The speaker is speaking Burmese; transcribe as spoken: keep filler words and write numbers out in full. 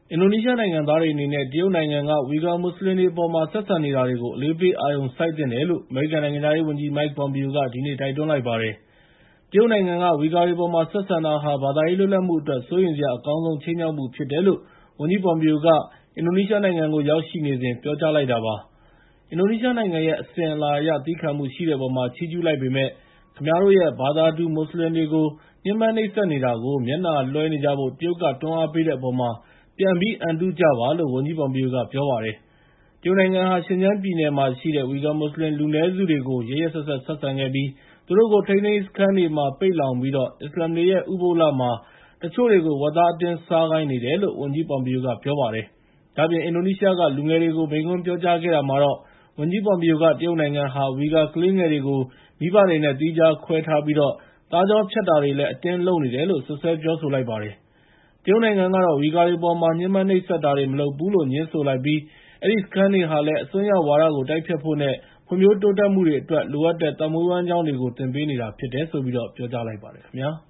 အင်ဒိုနီးရှားနိုင်ငံသားတွေအနေနဲ့ တရုတ်နိုင်ငံက ဝီဂါမွတ်စလင်တွေအပေါ် ဆက်ဆံနေတာတွေကို အလေးပေး အာရုံစိုက်သင့်တယ်လို့ အမေရိကန်နိုင်ငံခြားရေးဝန်ကြီး Mike Pompeo က ဒီနေ့ တိုက်တွန်းလိုက်ပါတယ်။ တရုတ်နိုင်ငံက ဝီဂါတွေအပေါ် ဆက်ဆံတာဟာ ဘာသာရေးလွတ်လပ်မှုအတွက် စိုးရိမ်စရာအကောင်းဆုံး ခြိမ်းခြောက်မှုဖြစ်တယ်လို့ ဝန်ကြီး Pompeo က အင်ဒိုနီးရှားနိုင်ငံကို ရောက်ရှိနေစဉ် ပြောကြားလိုက်တာပါ။ အင်ဒိုနီးရှားနိုင်ငံရဲ့ အစဉ်အလာအရ သည်းခံမှုရှိတဲ့အပေါ်မှာ ချီးကျူးလိုက်ပေမယ့် ခင်ဗျားတို့ရဲ့ ဘာသာတူမွတ်စလင်တွေကို ညှဉ်းပန်းနှိပ်စက်နေတာကို မျက်နှာလွှဲနေကြဖို့ တရုတ်က တွန်းအားပေးတဲ့အပေါ်မှာ ပြန်ပြီး အံတုကြပါလို့ ဝန်ကြီး Pompeo က ပြောပါတယ်။ တရုတ်နိုင်ငံဟာ ရှင်ဂျန်းပြည်နယ်မှာရှိတဲ့ ဝီဂါမွတ်စလင်လူနည်းစုတွေကို ရက်ရက်စက်စက် ဆက်ဆံခဲ့ပြီး သူတို့ကို ထိန်းသိမ်းရေးစခန်းတွေမှာ ပိတ်လှောင်ပြီး အစ္စလာမ်တွေရဲ့ ဥပုသ်လမှာ တချို့တွေကို ဝက်သားအတင်းစားခိုင်းနေတယ်လို့ ဝန်ကြီး Pompeo က ပြောပါတယ်။ ဒါ့အပြင် အင်ဒိုနီးရှားက လူငယ်တွေကို မိန့်ခွန်းပြောကြားခဲ့တာမှာတော့ ဝန်ကြီး Pompeo က တရုတ်နိုင်ငံဟာ ဝီဂါကလေးငယ်တွေကို မိဘတွေနဲ့ သီးခြားခွဲထားပြီး သားကြောဖြတ်တာတွေလည်း အတင်းလုပ်နေတယ်လို့ စွပ်စွဲပြောဆိုလိုက်ပါတယ်။ တရုတ်နိုင်ငံကတော့ ဝီဂါတွေအပေါ် ညှဉ်းပန်းနှိပ်စက်တာတွေ မလုပ်ဘူးလို့ ငြင်းဆိုလိုက်ပြီး အဲဒီစခန်းတွေဟာလည်း အစွန်းရောက်ဝါဒကို တိုက်ဖျက်ဖို့နဲ့ ဖွံ့ဖြိုးတိုးတက်မှုတွေအတွက် လိုအပ်တဲ့ သက်မွေးဝမ်းကျောင်းတွေကို သင်ပေးနေတာဖြစ်တယ်လို့ ပြောကြားလိုက်ပါတယ်ခင်ဗျာ။